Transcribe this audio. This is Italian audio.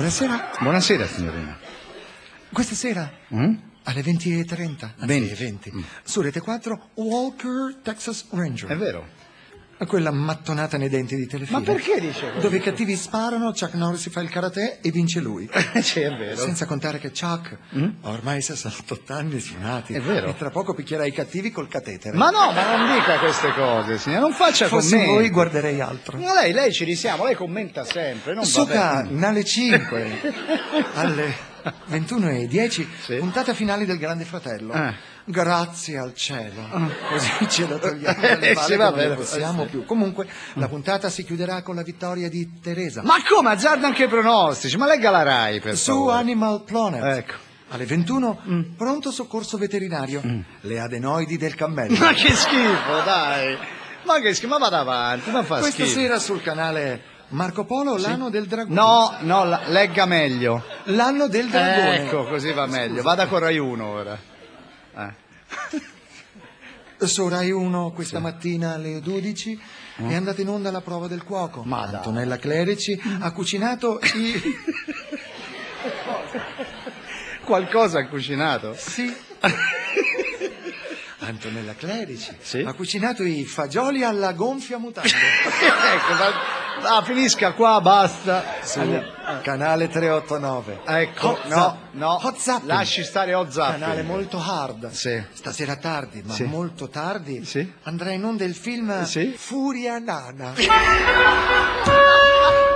Buonasera. Buonasera, signorina. Questa sera, alle 20:30, anzi 20, su Rete 4, Walker Texas Ranger. È vero. Quella mattonata nei denti di Telefilm. Ma perché dice così? Dove i cattivi sparano, Chuck Norris fa il karate e vince lui. Sì, è vero. Senza contare che Chuck ha ormai 68 anni suonati. È vero. E tra poco picchierà i cattivi col catetere. Ma no, ma non dica queste cose, signora. Non faccia Fossi commenti. voi guarderei altro. Ma lei ci risiamo, lei commenta sempre. Non va Soca, bene. alle 5, alle 21:10, Sì. puntata finale del Grande Fratello. Grazie al cielo. Così ce lo togliamo dalle palle Sì, che va non ne bene. possiamo più. Comunque, la puntata si chiuderà con la vittoria di Teresa. Ma come? Azzarda anche i pronostici. Ma legga la Rai, per Su favore. Animal Planet. Ecco. Alle 21, pronto soccorso veterinario. Le adenoidi del cammello. Ma che schifo, dai. Ma che schifo, ma vada avanti, ma fa Questa schifo. sera sul canale Marco Polo, l'anno del dragone. No, legga meglio. L'anno del dragone. Ecco, così va meglio. Vada con Rai 1 ora. Su Rai 1 questa mattina alle 12 è andata in onda la prova del cuoco. Ma dai. Antonella Clerici ha cucinato i... Qualcosa ha cucinato? Sì. Antonella Clerici Sì. ha cucinato i fagioli alla gonfia mutande. Ecco, finisca qua, basta. Su canale 389. Ecco, Hot no, Hot Zapping. lasci stare Hot Zapping. Canale molto hard. Sì. Stasera tardi, ma Sì. molto tardi, Sì. andrà in onda il film Sì. Furia Nana.